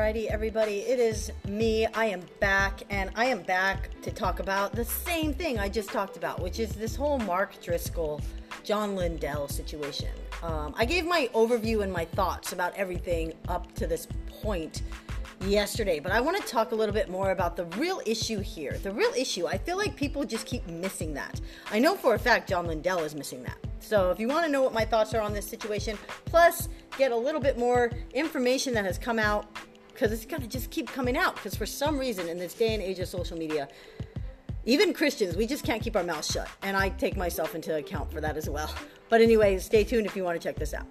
Alrighty, everybody, it is me. I am back, and I am back to talk about the same thing I just talked about, which is this whole Mark Driscoll, John Lindell situation. I gave my overview and my thoughts about everything up to this point yesterday, but I want to talk a little bit more about the real issue here. The real issue, I feel like people just keep missing that. I know for a fact John Lindell is missing that. So if you want to know what my thoughts are on this situation, plus get a little bit more information that has come out, because it's going to just keep coming out, because for some reason in this day and age of social media, even Christians, we just can't keep our mouths shut. And I take myself into account for that as well. But anyway, stay tuned if you want to check this out.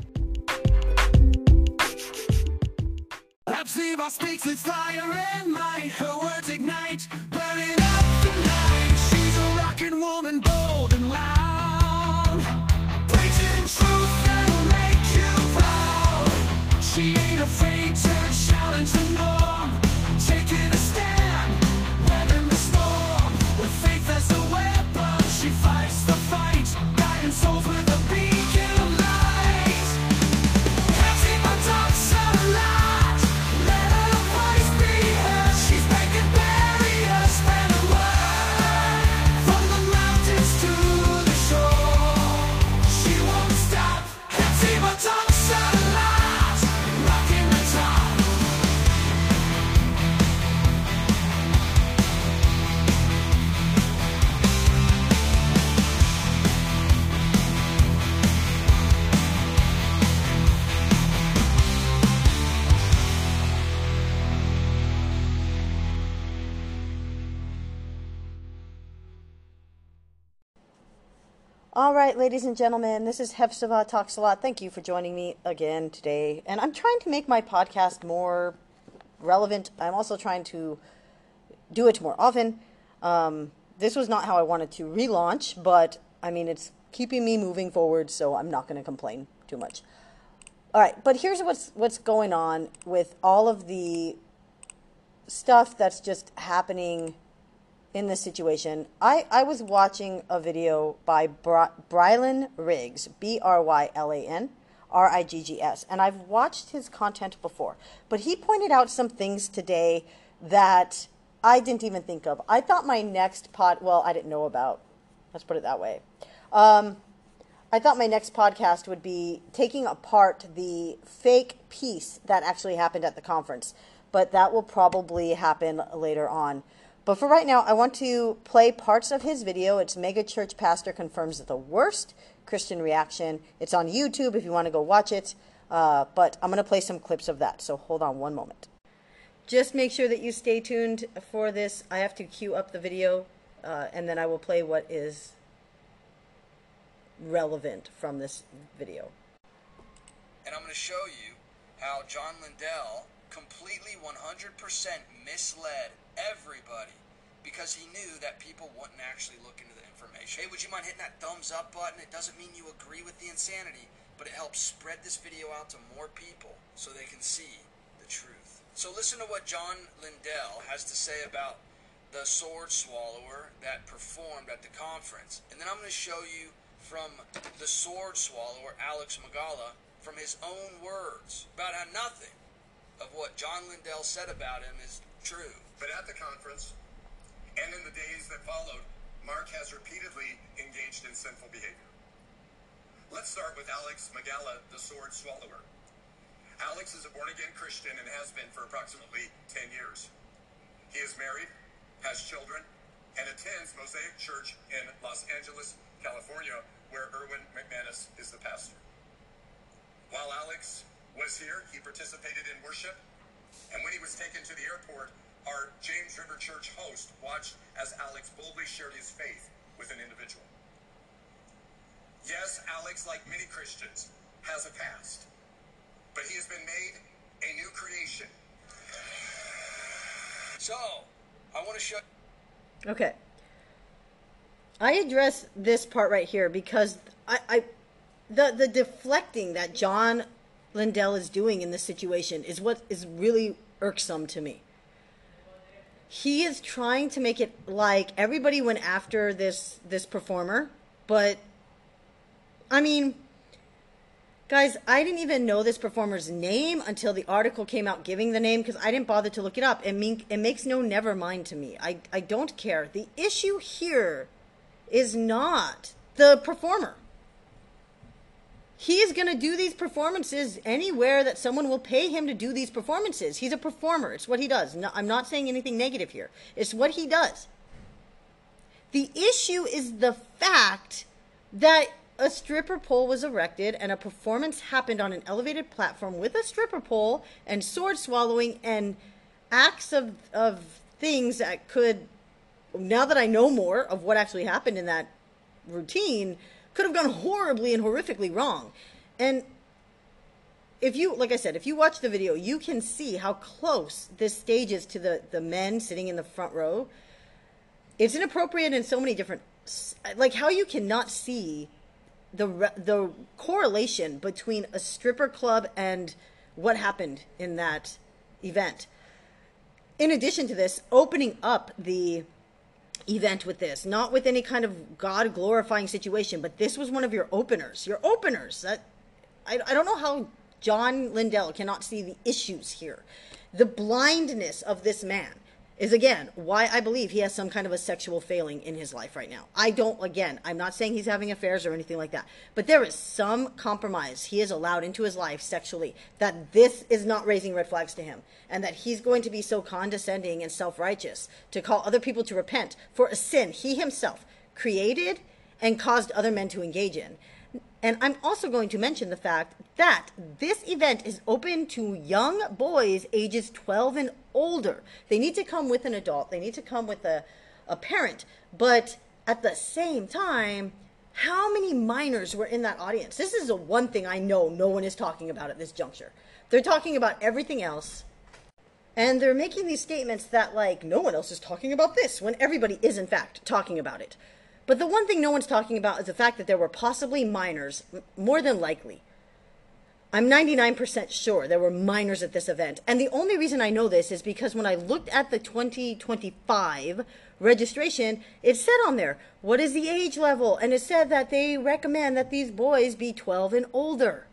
Hepzibah speaks with fire and might. Her words ignite, burning up the night. She's a rockin' woman, bold and loud, preaching truth that'll make you proud. She ain't afraid to challenge the norm, taking a stand, weathering the storm. With faith as a weapon, she fights the fight, guiding souls with a beacon of light. Hepzibah talks a lot, let her voice be heard. She's breaking barriers, spreading word, from the mountains to the shore. She won't stop. Hepzibah talks a lot, rocking the top. All right, ladies and gentlemen, this is Hepzibah Talks a Lot. Thank you for joining me again today. And I'm trying to make my podcast more relevant. I'm also trying to do it more often. This was not how I wanted to relaunch, but I mean, it's keeping me moving forward, so I'm not going to complain too much. All right, but here's what's going on with all of the stuff that's just happening in this situation. I was watching a video by Brylan Riggs, Brylan Riggs, and I've watched his content before, but he pointed out some things today that I didn't even think of. I thought my next I didn't know about, let's put it that way. I thought my next podcast would be taking apart the fake piece that actually happened at the conference, but that will probably happen later on. But for right now, I want to play parts of his video. It's Mega Church Pastor Confirms the Worst Christian Reaction. It's on YouTube if you want to go watch it. But I'm going to play some clips of that. So hold on one moment. Just make sure that you stay tuned for this. I have to queue up the video, and then I will play what is relevant from this video. And I'm going to show you how John Lindell completely 100% misled everybody because he knew that people wouldn't actually look into the information. Hey, would you mind hitting that thumbs up button? It doesn't mean you agree with the insanity, but it helps spread this video out to more people so they can see the truth. So listen to what John Lindell has to say about the sword swallower that performed at the conference. And then I'm going to show you from the sword swallower, Alex Magala, from his own words about how nothing of what John Lindell said about him is true. But at the conference, and in the days that followed, Mark has repeatedly engaged in sinful behavior. Let's start with Alex Magala, the sword swallower. Alex is a born-again Christian and has been for approximately 10 years. He is married, has children, and attends Mosaic Church in Los Angeles, California, where Erwin McManus is the pastor. While Alex was here, he participated in worship, and when he was taken to the airport, our James River Church host watched as Alex boldly shared his faith with an individual. Yes, Alex, like many Christians, has a past, but he has been made a new creation. So, I want to show... Okay. I address this part right here because the deflecting that John Lindell is doing in this situation is what is really irksome to me. He is trying to make it like everybody went after this performer, but I mean, Guys, I didn't even know this performer's name until the article came out giving the name, because I didn't bother to look it up. It makes no never mind to me. I don't care. The issue here is not the performer. He is going to do these performances anywhere that someone will pay him to do these performances. He's a performer. It's what he does. No, I'm not saying anything negative here. It's what he does. The issue is the fact that a stripper pole was erected and a performance happened on an elevated platform with a stripper pole and sword swallowing and acts of things that could, now that I know more of what actually happened in that routine, could have gone horribly and horrifically wrong. And if you, like I said, if you watch the video, you can see how close this stage is to the men sitting in the front row. It's inappropriate in so many different, like how you cannot see the correlation between a stripper club and what happened in that event. In addition to this, opening up the event with this, not with any kind of God glorifying situation, but this was one of your openers. Your openers. That I don't know how John Lindell cannot see the issues here. The blindness of this man is, again, why I believe he has some kind of a sexual failing in his life right now. I'm not saying he's having affairs or anything like that, but there is some compromise he has allowed into his life sexually that this is not raising red flags to him, and that he's going to be so condescending and self-righteous to call other people to repent for a sin he himself created and caused other men to engage in. And I'm also going to mention the fact that this event is open to young boys ages 12 and older. They need to come with an adult. They need to come with a parent. But at the same time, how many minors were in that audience? This is the one thing I know no one is talking about at this juncture. They're talking about everything else. And they're making these statements that, like, no one else is talking about this, when everybody is, in fact, talking about it. But the one thing no one's talking about is the fact that there were possibly minors, more than likely. I'm 99% sure there were minors at this event. And the only reason I know this is because when I looked at the 2025 registration, it said on there, what is the age level? And it said that they recommend that these boys be 12 and older.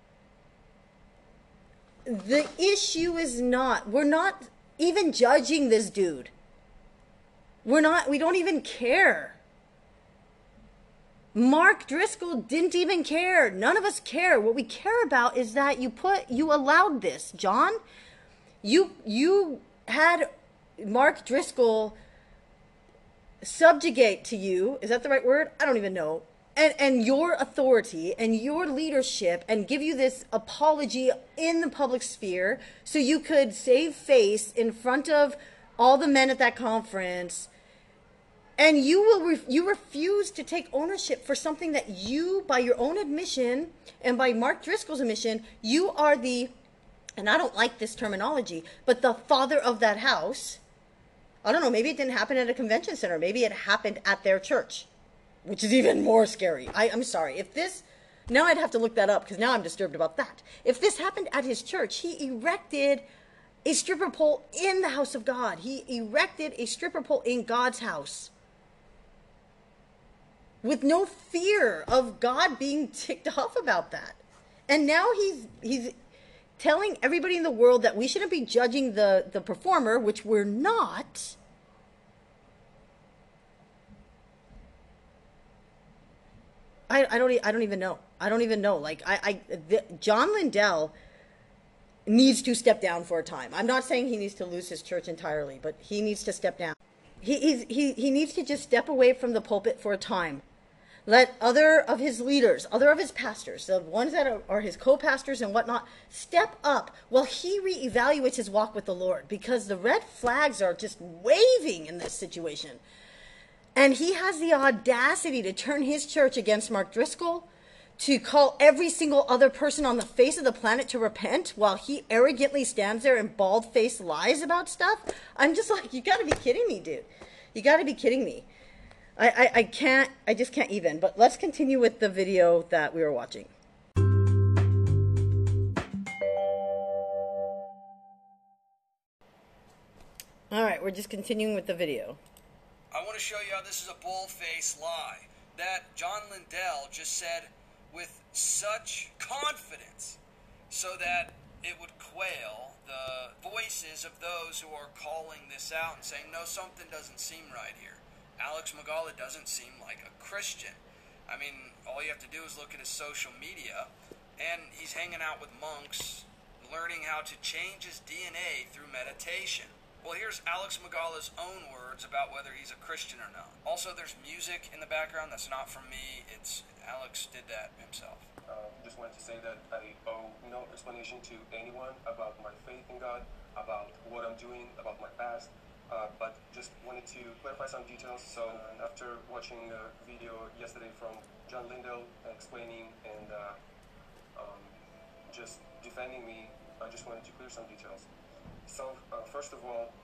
The issue is not, we're not even judging this dude. We don't even care. Mark Driscoll didn't even care. None of us care. What we care about is that you allowed this. John, you had Mark Driscoll subjugate to you. Is that the right word? I don't even know. And your authority and your leadership, and give you this apology in the public sphere so you could save face in front of all the men at that conference. And you refuse to take ownership for something that you, by your own admission and by Mark Driscoll's admission, you are the, and I don't like this terminology, but the father of that house. I don't know, maybe it didn't happen at a convention center. Maybe it happened at their church, which is even more scary. I'm sorry. If this, now I'd have to look that up because now I'm disturbed about that. If this happened at his church, he erected a stripper pole in the house of God. He erected a stripper pole in God's house, with no fear of God being ticked off about that. And now he's telling everybody in the world that we shouldn't be judging the performer, which we're not. I don't even know. I don't even know. Like, John Lindell needs to step down for a time. I'm not saying he needs to lose his church entirely, but he needs to step down. He needs to just step away from the pulpit for a time. Let other of his leaders, other of his pastors, the ones that are his co-pastors and whatnot, step up while he reevaluates his walk with the Lord, because the red flags are just waving in this situation. And he has the audacity to turn his church against Mark Driscoll, to call every single other person on the face of the planet to repent, while he arrogantly stands there and bald-faced lies about stuff. I'm just like, you got to be kidding me, dude. You got to be kidding me. I just can't even. But let's continue with the video that we were watching. All right, we're just continuing with the video. I want to show you how this is a bull-faced lie. That John Lindell just said with such confidence so that it would quail the voices of those who are calling this out and saying, no, something doesn't seem right here. Alex Magala doesn't seem like a Christian. I mean, all you have to do is look at his social media, and he's hanging out with monks, learning how to change his DNA through meditation. Well, here's Alex Magala's own words about whether he's a Christian or not. Also, there's music in the background. That's not from me. It's Alex did that himself. Just wanted to say that I owe no explanation to anyone about my faith in God, about what I'm doing, about my past, but just wanted to clarify some details. So after watching a video yesterday from John Lindell explaining and just defending me, I just wanted to clear some details. So first of all,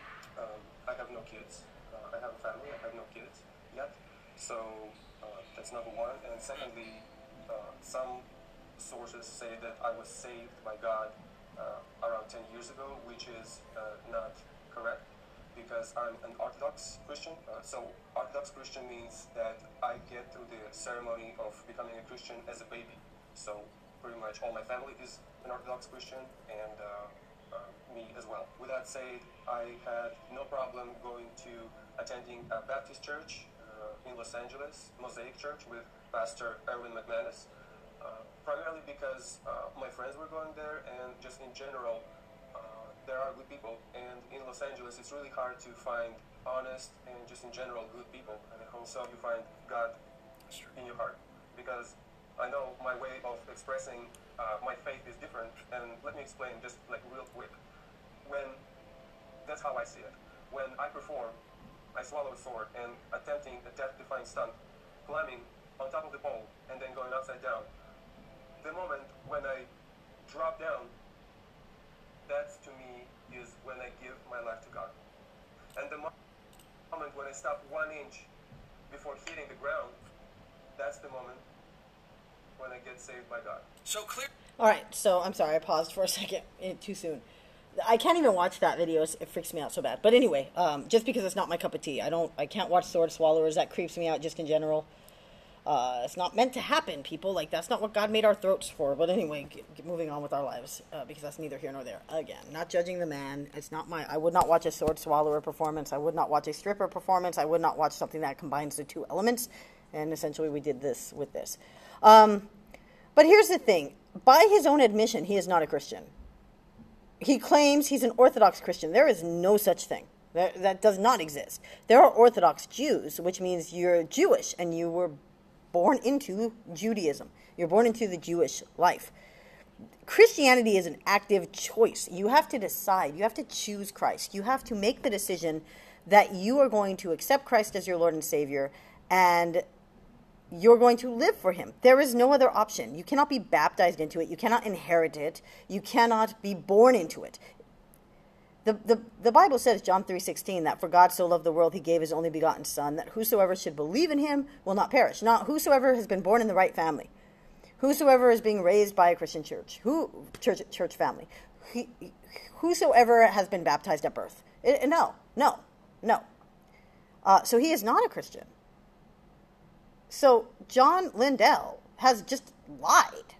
I have no kids. I have a family. I have no kids yet. So that's number one. And secondly, some sources say that I was saved by God around 10 years ago, which is not correct, because I'm an Orthodox Christian. So Orthodox Christian means that I get through the ceremony of becoming a Christian as a baby. So pretty much all my family is an Orthodox Christian, and me as well. With that said, I had no problem going to attending a Baptist church in Los Angeles, Mosaic Church, with Pastor Erwin McManus, primarily because my friends were going there, and just in general, there are good people. And in Los Angeles, it's really hard to find honest and just in general good people. And I hope so you find God in your heart, because I know my way of expressing my faith is different. And let me explain just like real quick. That's how I see it. When I perform, I swallow a sword and attempting a death-defying stunt, climbing on top of the pole and then going upside down. The moment when I drop down, that to me is when I give my life to God. And the moment when I stop 1 inch before hitting the ground, that's the moment when I get saved by God. So clear. All right, so I'm sorry, I paused for a second. Too soon. I can't even watch that video. It freaks me out so bad. But anyway, just because it's not my cup of tea. I can't watch sword swallowers. That creeps me out just in general. It's not meant to happen, people. Like, that's not what God made our throats for. But anyway, moving on with our lives, because that's neither here nor there. Again, not judging the man. It's not I would not watch a sword swallower performance. I would not watch a stripper performance. I would not watch something that combines the two elements. And essentially we did this with this. But here's the thing. By his own admission, he is not a Christian. He claims he's an Orthodox Christian. There is no such thing. That does not exist. There are Orthodox Jews, which means you're Jewish and you were born into Judaism. You're born into the Jewish life. Christianity is an active choice. You have to decide. You have to choose Christ. You have to make the decision that you are going to accept Christ as your Lord and Savior, and you're going to live for him. There is no other option. You cannot be baptized into it. You cannot inherit it. You cannot be born into it. The Bible says, John 3:16, that for God so loved the world, he gave his only begotten Son, that whosoever should believe in him will not perish. Not whosoever has been born in the right family. Whosoever is being raised by a Christian church. Church family. Whosoever has been baptized at birth. No. So he is not a Christian. So John Lindell has just lied.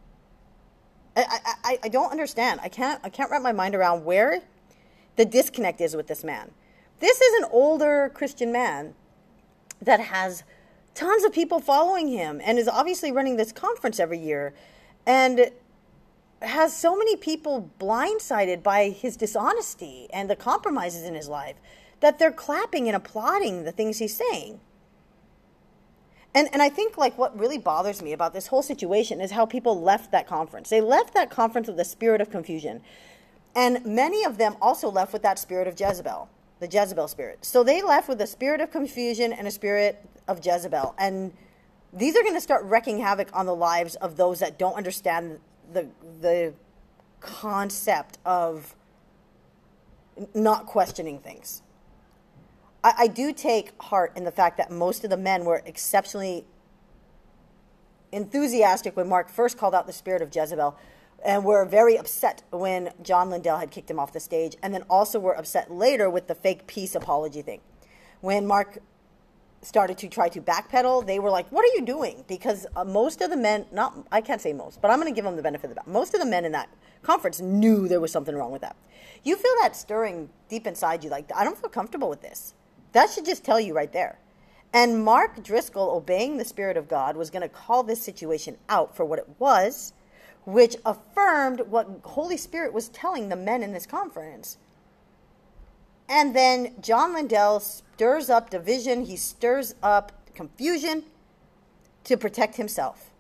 I don't understand. I can't wrap my mind around where the disconnect is with this man. This is an older Christian man that has tons of people following him and is obviously running this conference every year and has so many people blindsided by his dishonesty and the compromises in his life that they're clapping and applauding the things he's saying. And I think like what really bothers me about this whole situation is how people left that conference. They left that conference with a spirit of confusion. And many of them also left with that spirit of Jezebel, the Jezebel spirit. So they left with a spirit of confusion and a spirit of Jezebel. And these are going to start wreaking havoc on the lives of those that don't understand the concept of not questioning things. I do take heart in the fact that most of the men were exceptionally enthusiastic when Mark first called out the spirit of Jezebel, and were very upset when John Lindell had kicked him off the stage, and then also were upset later with the fake peace apology thing. When Mark started to try to backpedal, they were like, what are you doing? Because most of the men, I can't say most, but I'm going to give them the benefit of the doubt. Most of the men in that conference knew there was something wrong with that. You feel that stirring deep inside you, like, I don't feel comfortable with this. That should just tell you right there. And Mark Driscoll, obeying the Spirit of God, was going to call this situation out for what it was, which affirmed what Holy Spirit was telling the men in this conference. And then John Lindell stirs up division. He stirs up confusion to protect himself.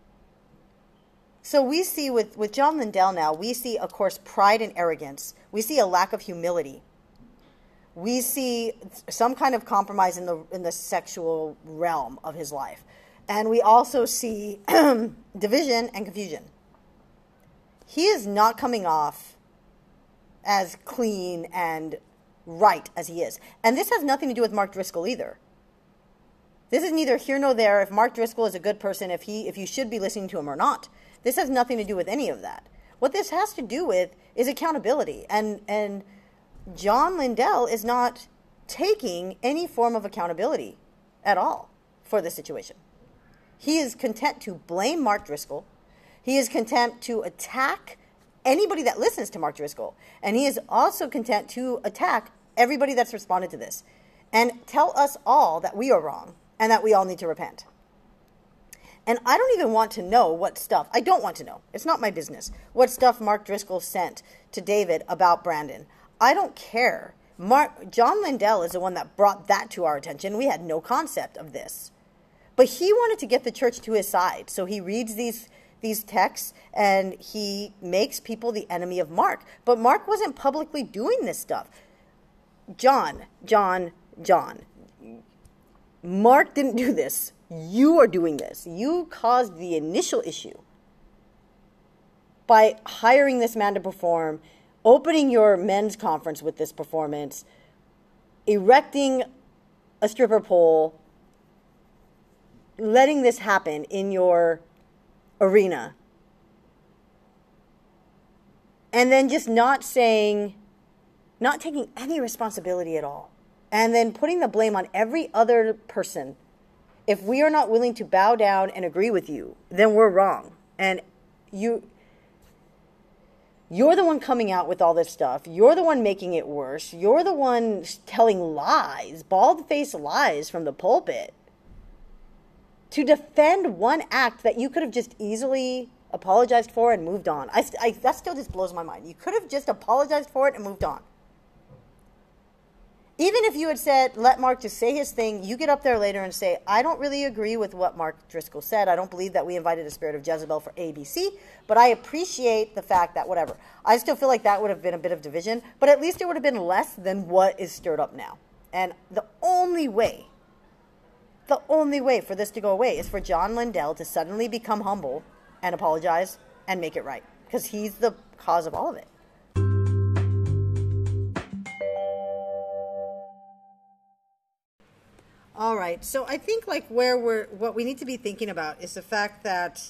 So we see with John Lindell now, we see, of course, pride and arrogance. We see a lack of humility. We see some kind of compromise in the sexual realm of his life. And we also see division and confusion. He is not coming off as clean and right as he is. And this has nothing to do with Mark Driscoll either. This is neither here nor there if Mark Driscoll is a good person, if you should be listening to him or not. This has nothing to do with any of that. What this has to do with is accountability. And John Lindell is not taking any form of accountability at all for this situation. He is content to blame Mark Driscoll. He is content to attack anybody that listens to Mark Driscoll. And he is also content to attack everybody that's responded to this and tell us all that we are wrong and that we all need to repent. And I don't even want to know what stuff, I don't want to know, it's not my business, what stuff Mark Driscoll sent to David about Brandon. I don't care. John Lindell is the one that brought that to our attention. We had no concept of this. But he wanted to get the church to his side. So he reads these texts and he makes people the enemy of Mark. But Mark wasn't publicly doing this stuff. John. Mark didn't do this. You are doing this. You caused the initial issue by hiring this man to perform, opening your men's conference with this performance, erecting a stripper pole, letting this happen in your arena, and then just not taking any responsibility at all, and then putting the blame on every other person. If we are not willing to bow down and agree with you, then we're wrong. And you're the one coming out with all this stuff. You're the one making it worse. You're the one telling lies, bald-faced lies from the pulpit to defend one act that you could have just easily apologized for and moved on. That still just blows my mind. You could have just apologized for it and moved on. Even if you had said, let Mark just say his thing, you get up there later and say, I don't really agree with what Mark Driscoll said. I don't believe that we invited a spirit of Jezebel for ABC, but I appreciate the fact that whatever. I still feel like that would have been a bit of division, but at least it would have been less than what is stirred up now. And the only way for this to go away is for John Lindell to suddenly become humble and apologize and make it right, because he's the cause of all of it. All right, so I think like what we need to be thinking about is the fact that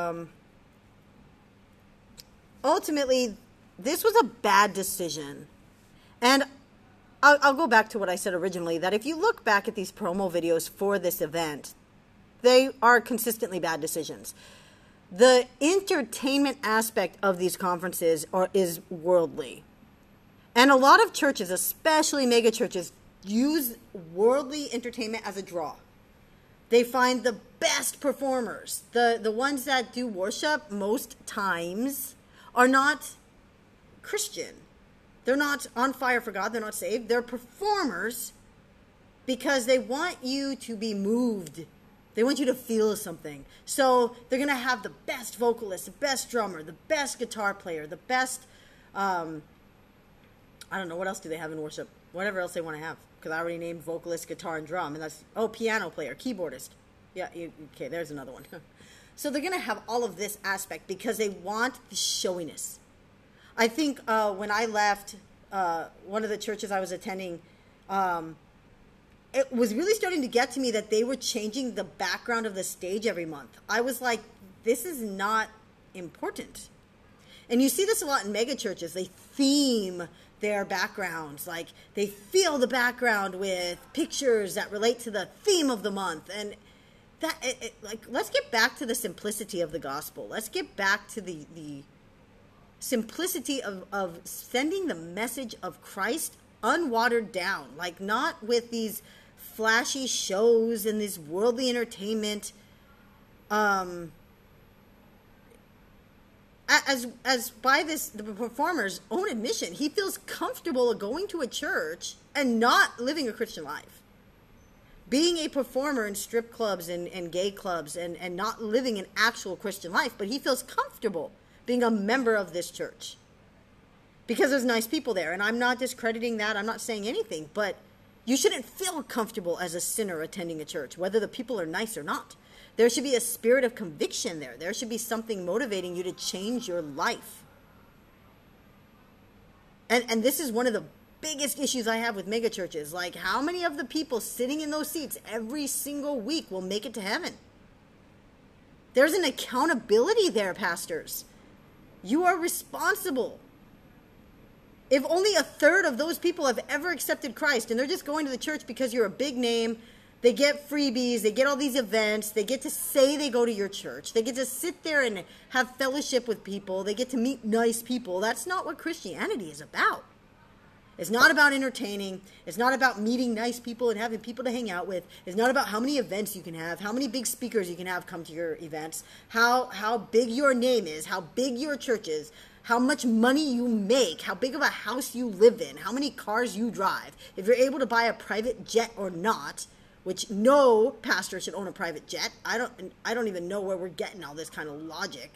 ultimately this was a bad decision. And I'll go back to what I said originally, that if you look back at these promo videos for this event, they are consistently bad decisions. The entertainment aspect of these conferences is worldly. And a lot of churches, especially mega churches, use worldly entertainment as a draw. They find the best performers. The ones that do worship most times are not Christian. They're not on fire for God. They're not saved. They're performers because they want you to be moved. They want you to feel something. So they're going to have the best vocalist, the best drummer, the best guitar player, the best, I don't know, what else do they have in worship? Whatever else they want to have. Because I already named vocalist, guitar, and drum. And that's, piano player, keyboardist. Yeah, okay, there's another one. So they're going to have all of this aspect because they want the showiness. I think when I left one of the churches I was attending, it was really starting to get to me that they were changing the background of the stage every month. I was like, this is not important. And you see this a lot in mega churches. They theme their backgrounds. Like, they fill the background with pictures that relate to the theme of the month. And let's get back to the simplicity of the gospel. Let's get back to the simplicity of sending the message of Christ unwatered down. Like, not with these flashy shows and this worldly entertainment. As by the performer's own admission, he feels comfortable going to a church and not living a Christian life. Being a performer in strip clubs and gay clubs and not living an actual Christian life, but he feels comfortable being a member of this church because there's nice people there. And I'm not discrediting that. I'm not saying anything, but you shouldn't feel comfortable as a sinner attending a church, whether the people are nice or not. There should be a spirit of conviction there. There should be something motivating you to change your life. And this is one of the biggest issues I have with megachurches. Like, how many of the people sitting in those seats every single week will make it to heaven? There's an accountability there, pastors. You are responsible. If only a third of those people have ever accepted Christ and they're just going to the church because you're a big name, they get freebies, they get all these events, they get to say they go to your church, they get to sit there and have fellowship with people, they get to meet nice people. That's not what Christianity is about. It's not about entertaining. It's not about meeting nice people and having people to hang out with. It's not about how many events you can have, how many big speakers you can have come to your events, how big your name is, how big your church is, how much money you make, how big of a house you live in, how many cars you drive, if you're able to buy a private jet or not, which no pastor should own a private jet. I don't even know where we're getting all this kind of logic.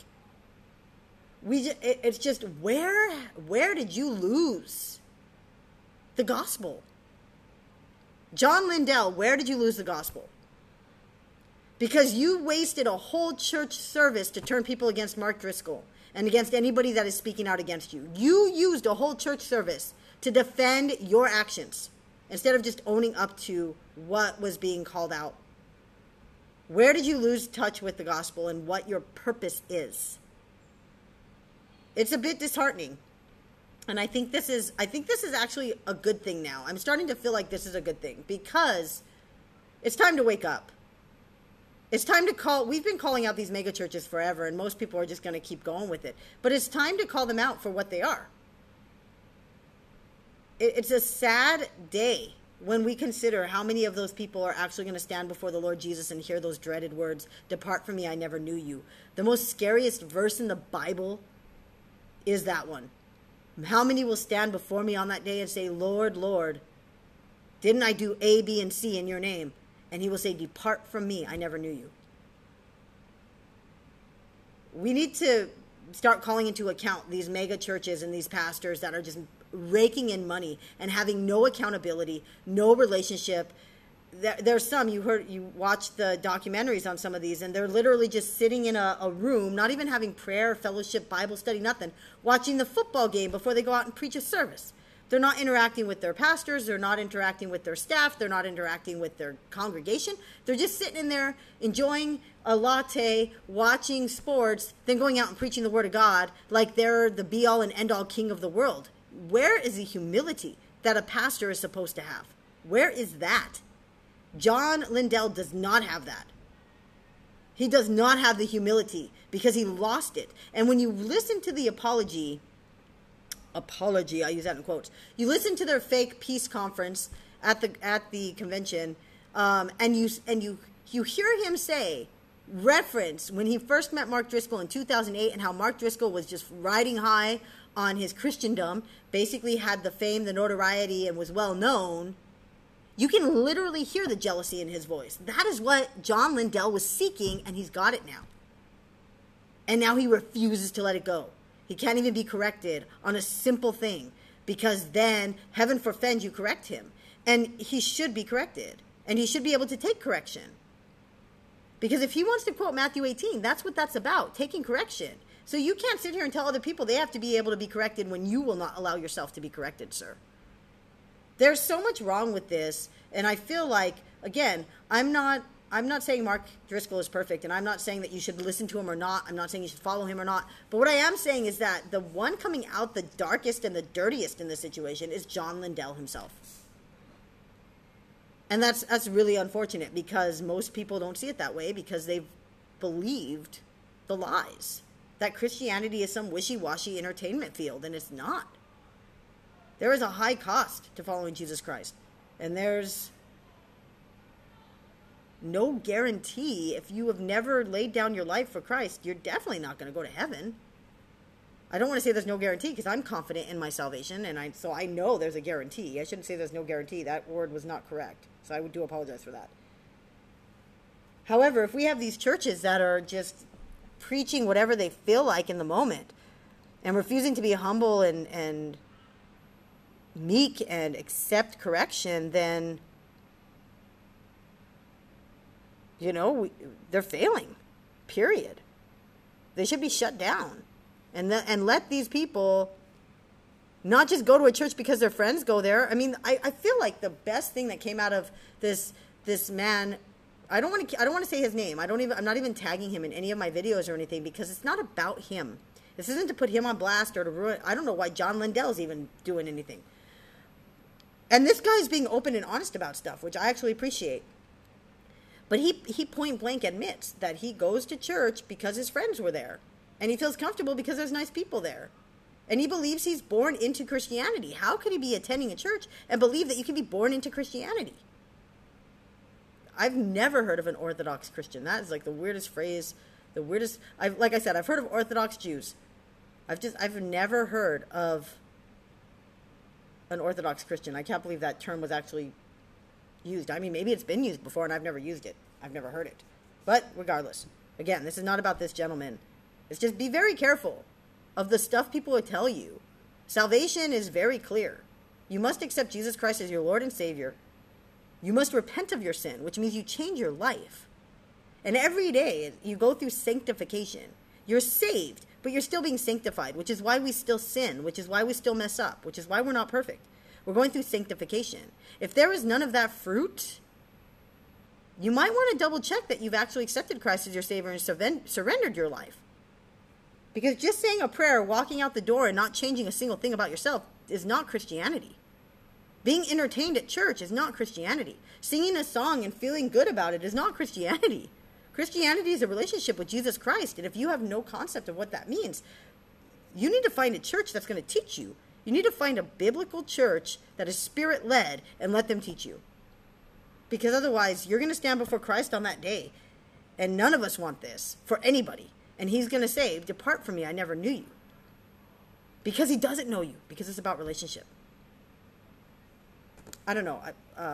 It's just, where did you lose the gospel? John Lindell, where did you lose the gospel? Because you wasted a whole church service to turn people against Mark Driscoll and against anybody that is speaking out against you. You used a whole church service to defend your actions instead of just owning up to what was being called out. Where did you lose touch with the gospel and what your purpose is? It's a bit disheartening. And I think this is actually a good thing now. I'm starting to feel like this is a good thing because it's time to wake up. It's time to call. We've been calling out these mega churches forever, and most people are just going to keep going with it. But it's time to call them out for what they are. It's a sad day when we consider how many of those people are actually going to stand before the Lord Jesus and hear those dreaded words, "Depart from me, I never knew you." The most scariest verse in the Bible is that one. How many will stand before me on that day and say, "Lord, Lord, didn't I do A, B, and C in your name?" And he will say, "Depart from me, I never knew you." We need to start calling into account these mega churches and these pastors that are just raking in money and having no accountability, no relationship. There's some, you watch the documentaries on some of these, and they're literally just sitting in a room, not even having prayer, fellowship, Bible study, nothing, watching the football game before they go out and preach a service. They're not interacting with their pastors. They're not interacting with their staff. They're not interacting with their congregation. They're just sitting in there enjoying a latte, watching sports, then going out and preaching the word of God like they're the be-all and end-all king of the world. Where is the humility that a pastor is supposed to have? Where is that? John Lindell does not have that. He does not have the humility because he lost it. And when you listen to the apology, I use that in quotes. You listen to their fake peace conference at the convention, and you hear him reference when he first met Mark Driscoll in 2008 and how Mark Driscoll was just riding high on his Christendom, basically had the fame, the notoriety, and was well known. You can literally hear the jealousy in his voice. That is what John Lindell was seeking, and he's got it now. And now he refuses to let it go. He can't even be corrected on a simple thing because then, heaven forfend, you correct him. And he should be corrected. And he should be able to take correction. Because if he wants to quote Matthew 18, that's what that's about, taking correction. So you can't sit here and tell other people they have to be able to be corrected when you will not allow yourself to be corrected, sir. There's so much wrong with this. And I feel like, again, I'm not I'm not saying Mark Driscoll is perfect, and I'm not saying that you should listen to him or not. I'm not saying you should follow him or not. But what I am saying is that the one coming out the darkest and the dirtiest in this situation is John Lindell himself. And that's really unfortunate, because most people don't see it that way, because they've believed the lies that Christianity is some wishy-washy entertainment field, and it's not. There is a high cost to following Jesus Christ, and there's no guarantee. If you have never laid down your life for Christ, you're definitely not going to go to heaven. I don't want to say there's no guarantee, because I'm confident in my salvation, and so I know there's a guarantee. I shouldn't say there's no guarantee. That word was not correct, so I do apologize for that. However, if we have these churches that are just preaching whatever they feel like in the moment and refusing to be humble and meek and accept correction, then, you know, they're failing, period. They should be shut down. And let these people not just go to a church because their friends go there. I mean, I feel like the best thing that came out of this man, I don't want to say his name. I'm not even tagging him in any of my videos or anything, because it's not about him. This isn't to put him on blast or to ruin. I don't know why John Lindell's even doing anything. And this guy's being open and honest about stuff, which I actually appreciate. But he point blank admits that he goes to church because his friends were there. And he feels comfortable because there's nice people there. And he believes he's born into Christianity. How could he be attending a church and believe that you can be born into Christianity? I've never heard of an Orthodox Christian. That is like the weirdest phrase, like I said, I've heard of Orthodox Jews. I've never heard of an Orthodox Christian. I can't believe that term was actually used. I mean, maybe it's been used before and I've never used it. I've never heard it. But regardless, again, this is not about this gentleman. It's just be very careful of the stuff people will tell you. Salvation is very clear. You must accept Jesus Christ as your Lord and Savior. You must repent of your sin, which means you change your life. And every day you go through sanctification. You're saved, but you're still being sanctified, which is why we still sin, which is why we still mess up, which is why we're not perfect. We're going through sanctification. If there is none of that fruit, you might want to double check that you've actually accepted Christ as your Savior and surrendered your life. Because just saying a prayer, walking out the door, and not changing a single thing about yourself is not Christianity. Being entertained at church is not Christianity. Singing a song and feeling good about it is not Christianity. Christianity is a relationship with Jesus Christ, and if you have no concept of what that means, you need to find a church that's going to teach you. You need to find a biblical church that is Spirit-led and let them teach you. Because otherwise, you're going to stand before Christ on that day, and none of us want this for anybody. And he's going to say, "Depart from me, I never knew you." Because he doesn't know you, because it's about relationship. I don't know.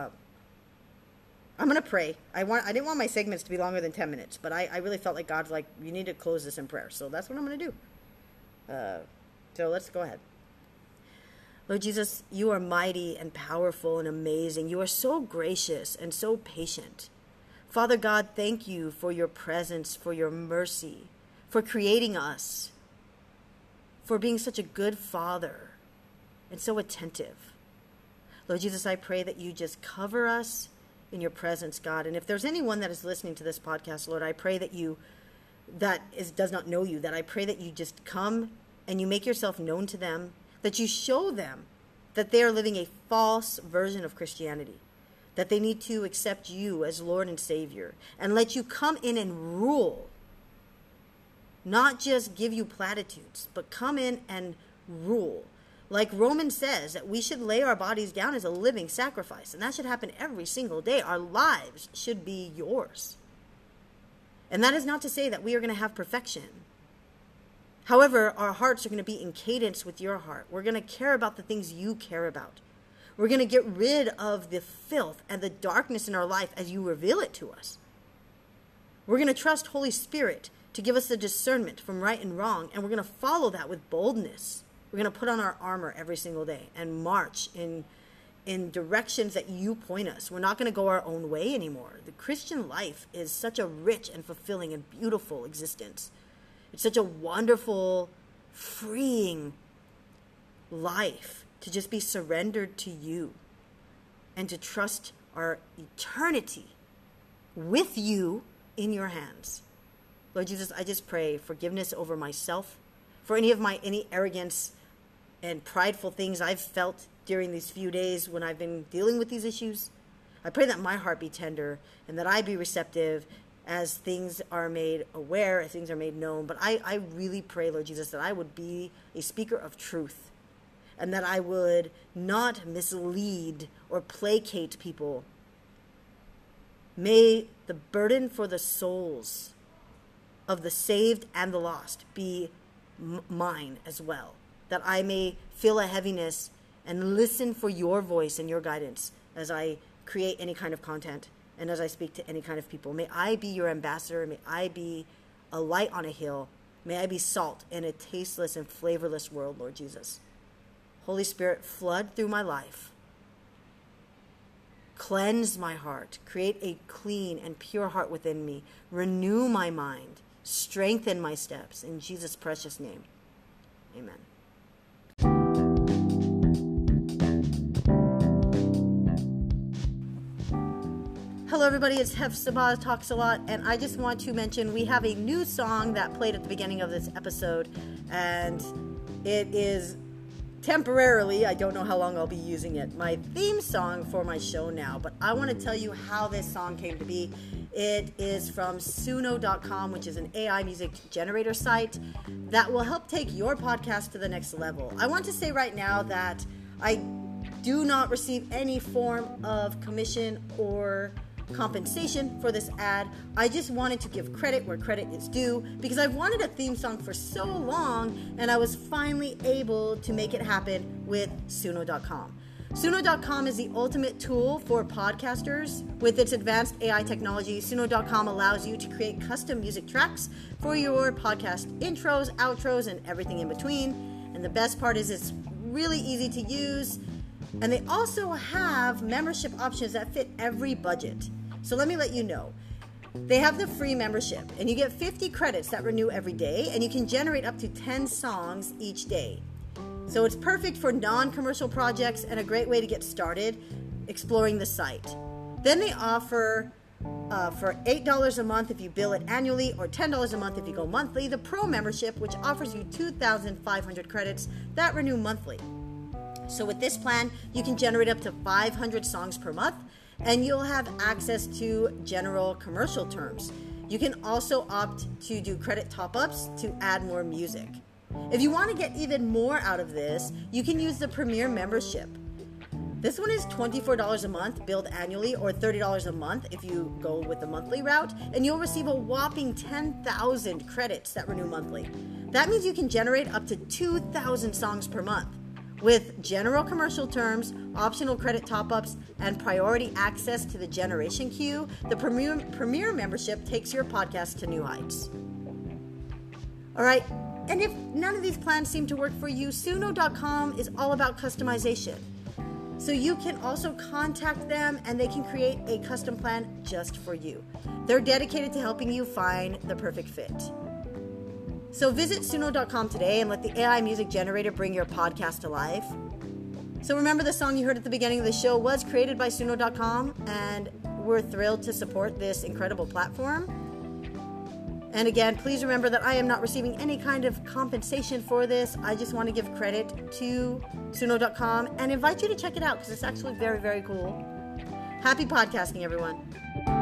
I'm going to pray. I didn't want my segments to be longer than 10 minutes, but I really felt like God's like, you need to close this in prayer. So that's what I'm going to do. So let's go ahead. Lord Jesus, you are mighty and powerful and amazing. You are so gracious and so patient. Father God, thank you for your presence, for your mercy, for creating us, for being such a good Father and so attentive. Lord Jesus, I pray that you just cover us in your presence, God. And if there's anyone that is listening to this podcast, Lord, I pray that does not know you, that I pray that you just come and you make yourself known to them, that you show them that they are living a false version of Christianity, that they need to accept you as Lord and Savior, and let you come in and rule. Not just give you platitudes, but come in and rule. Like Romans says, that we should lay our bodies down as a living sacrifice. And that should happen every single day. Our lives should be yours. And that is not to say that we are going to have perfection. However, our hearts are going to be in cadence with your heart. We're going to care about the things you care about. We're going to get rid of the filth and the darkness in our life as you reveal it to us. We're going to trust Holy Spirit to give us the discernment from right and wrong, and we're going to follow that with boldness. We're going to put on our armor every single day and march in directions that you point us. We're not going to go our own way anymore. The Christian life is such a rich and fulfilling and beautiful existence. It's such a wonderful, freeing life to just be surrendered to you and to trust our eternity with you in your hands. Lord Jesus, I just pray forgiveness over myself, for any arrogance and prideful things I've felt during these few days when I've been dealing with these issues. I pray that my heart be tender and that I be receptive as things are made aware, as things are made known. But I really pray, Lord Jesus, that I would be a speaker of truth and that I would not mislead or placate people. May the burden for the souls of the saved and the lost be mine as well, that I may feel a heaviness and listen for your voice and your guidance as I create any kind of content and as I speak to any kind of people. May I be your ambassador. May I be a light on a hill. May I be salt in a tasteless and flavorless world, Lord Jesus. Holy Spirit, flood through my life. Cleanse my heart. Create a clean and pure heart within me. Renew my mind. Strengthen my steps. In Jesus' precious name, amen. Hello everybody, it's Hephzibah Talks a Lot, and I just want to mention we have a new song that played at the beginning of this episode, and it is temporarily, I don't know how long I'll be using it, my theme song for my show now, but I want to tell you how this song came to be. It is from Suno.com, which is an AI music generator site that will help take your podcast to the next level. I want to say right now that I do not receive any form of commission or compensation for this ad. I just wanted to give credit where credit is due because I've wanted a theme song for so long, and I was finally able to make it happen with Suno.com. Suno.com is the ultimate tool for podcasters. With its advanced AI technology, Suno.com allows you to create custom music tracks for your podcast intros, outros, and everything in between. And the best part is it's really easy to use. And they also have membership options that fit every budget. So let me let you know. They have the free membership, and you get 50 credits that renew every day, and you can generate up to 10 songs each day. So it's perfect for non-commercial projects and a great way to get started exploring the site. Then they offer for $8 a month if you bill it annually, or $10 a month if you go monthly, the Pro membership, which offers you 2,500 credits that renew monthly. So with this plan, you can generate up to 500 songs per month, and you'll have access to general commercial terms. You can also opt to do credit top-ups to add more music. If you want to get even more out of this, you can use the Premier membership. This one is $24 a month billed annually, or $30 a month if you go with the monthly route, and you'll receive a whopping 10,000 credits that renew monthly. That means you can generate up to 2,000 songs per month. With general commercial terms, optional credit top-ups, and priority access to the generation queue, the Premier membership takes your podcast to new heights. All right, and if none of these plans seem to work for you, Suno.com is all about customization. So you can also contact them, and they can create a custom plan just for you. They're dedicated to helping you find the perfect fit. So visit Suno.com today and let the AI music generator bring your podcast to life. So remember, the song you heard at the beginning of the show was created by Suno.com, and we're thrilled to support this incredible platform. And again, please remember that I am not receiving any kind of compensation for this. I just want to give credit to Suno.com and invite you to check it out because it's actually very, very cool. Happy podcasting, everyone.